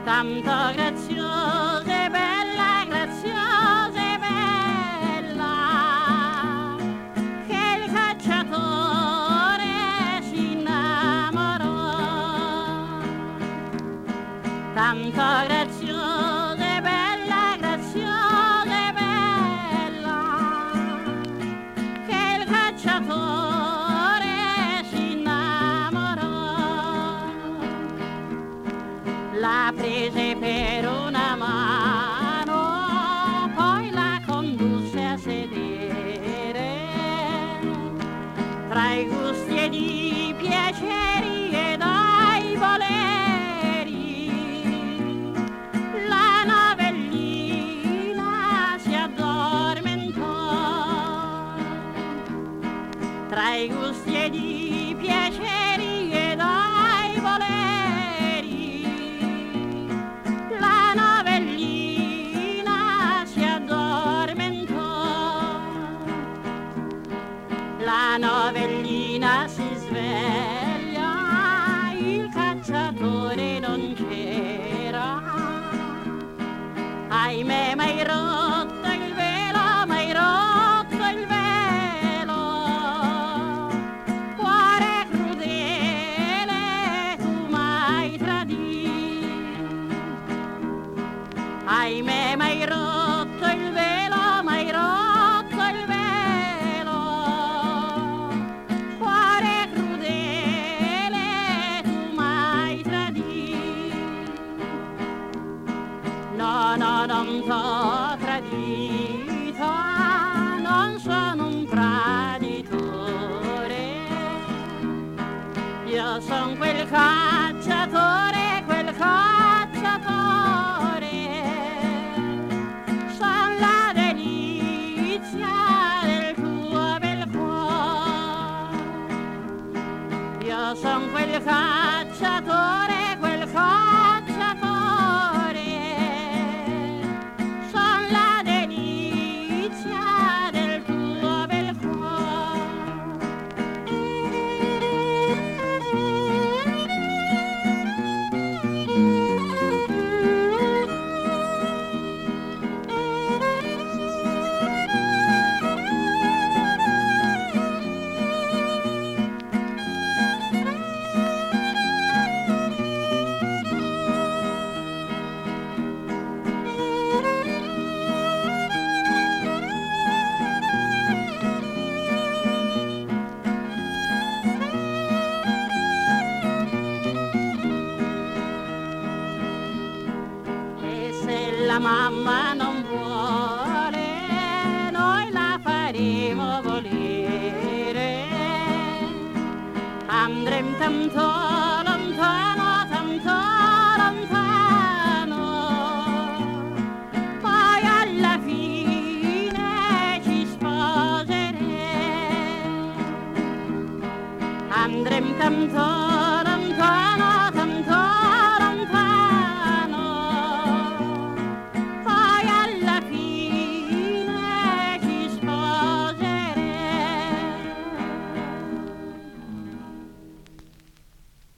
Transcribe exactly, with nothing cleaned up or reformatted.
tanto graziosa e bella, graziosa e bella, che il cacciatore si innamorò. Tanto graziosa e bella, graziosa e bella, che il cacciatore si innamorò. La prese per una mano, poi la condusse a sedere, tra i gusti ed i piaceri ed ai voleri. La novellina si addormentò, tra i gusti ed i piaceri ed ai voleri. La novellina si addormentò, la novellina si sveglia, il cacciatore non c'era. Ahimè, m'hai rotto il velo, m'hai rotto il velo, cuore crudele, tu m'hai tradito. Ahimè, m'hai rotto il velo, m'hai rotto il velo, cuore crudele, tu m'hai tradito. No, no, non t'ho tradito, non sono un traditore. Io son quel cacciatore, quel cacciatore, son la delizia del tuo bel cuore. Io son quel cacciatore, quel cacciatore, son la delizia del tuo bel cuore. La mamma non vuole, noi la faremo volere. Andremo tanto lontano, tanto lontano, poi alla fine ci sposeremo. Andremo tanto